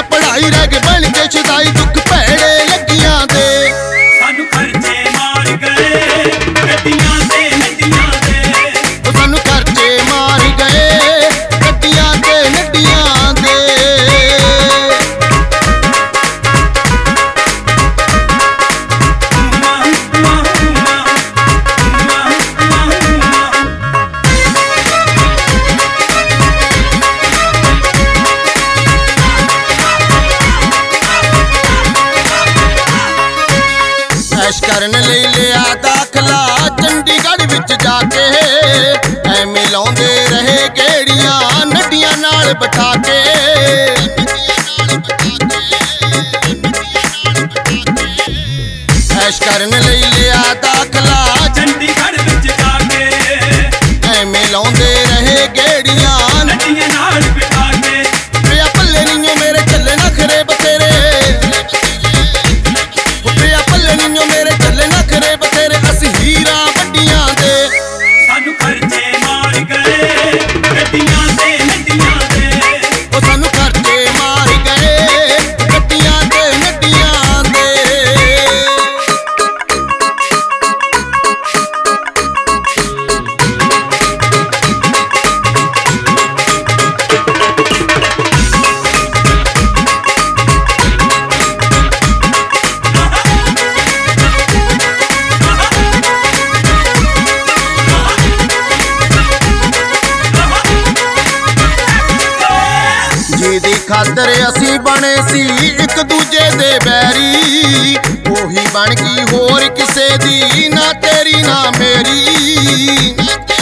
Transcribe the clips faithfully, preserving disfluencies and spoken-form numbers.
पढ़ाई रह गए बन के छदाई दुख भैड़े लगियां दे सानू खर्चे मार गए गड्डियां ते नड्डियां दे सानू खर्चे मार गए गड्डियां ते नड्डियां दे ऐश करन लई लिया दाखला चंडीगढ़ विच जाके ऐवें लाउंदे रहे गेड़ियां नड्डियां नाल बिठा के ऐश करन लई लिया दाखला चंडीगढ़ विच जाके ऐवें लाउंदे रहे गेड़ियां नड्डियां नाल बिठा के पिया पल्ले नीओ मेरे चले नखरे बतेरे पिया पल्ले नीओ मेरे चले नखरे बतेरे असी हीरा वड्डियां दे सानू खर्चे मार गए गड्डियां ते नड्डियां दे ओ सानू खर्चे मार गए गड्डियां ते नड्डियां दे ਜਿਹਦੀ ਖਾਤਰ ਅਸੀਂ ਬਣੇ ਸੀ ਇੱਕ ਦੂਜੇ ਦੇ ਬੈਰੀ ਉਹੀ ਬਣ ਗਈ ਹੋਰ ਕਿਸੇ ਦੀ ਨਾ ਤੇਰੀ ਨਾ ਮੇਰੀ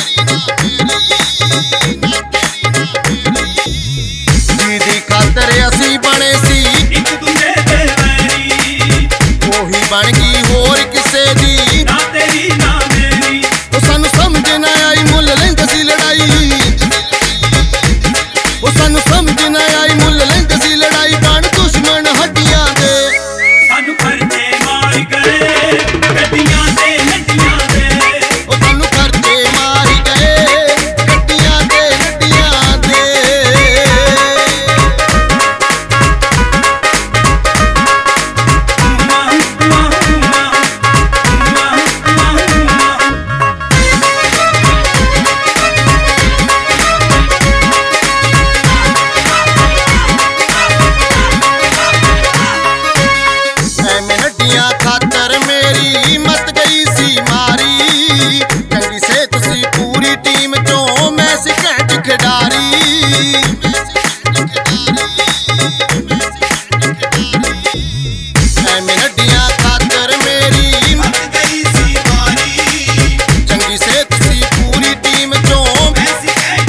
ਜਿਹਦੀ ਖਾਤਰ ਅਸੀਂ ਬਣੇ ਸੀ ਇੱਕ ਦੂਜੇ ਦੇ ਵੈਰੀ ਉਹੀ ਬਣ ਗਈ ਹੋਰ ਕਿਸੇ ਦੀ ਨਾ ਤੇਰੀ ਨਾ ਮੇਰੀ ਉਹ ਸਾਨੂੰ ਸਮਝ ਨਾ ਆਈ ਮੁੱਲ ਲੈਂਦੇ ਸੀ ਲੜਾਈ ਉਹ ਸਾਨੂੰ ਸਮਝ ਨਾ ਆਈ ਮੁੱਲ ਲੈਂਦੇ ਸੀ ਲੜਾਈ ਬਣ ਦੁਸ਼ਮਣ ਹੱਡੀਆਂ ਦੇ ਸਾਨੂ ਖਰਚੇ ਮਾਰ ਗਏ ਗੱਡੀਆਂ ਤੇ ਨੱਡੀਆਂ ਦੇ ਉਹ ਸਾਨੂੰ ਖਰਚੇ ਮਾਰ ਗਏ ਗੱਡੀਆਂ ਤੇ ਨੱਡੀਆਂ ਦੇ ਐਵੇਂ ਨੱਡੀਆਂ ਖਾਤਰ ਮੇਰੀ ਮਤ ਗਈ ਸੀ ਮਾਰੀ ਚੰਗੀ ਸੇ ਤੁਸੀਂ ਪੂਰੀ ਟੀਮ ਚੋਂ ਮੈਂ ਸੀ ਘੈਂਟ ਖਿਡਾਰੀ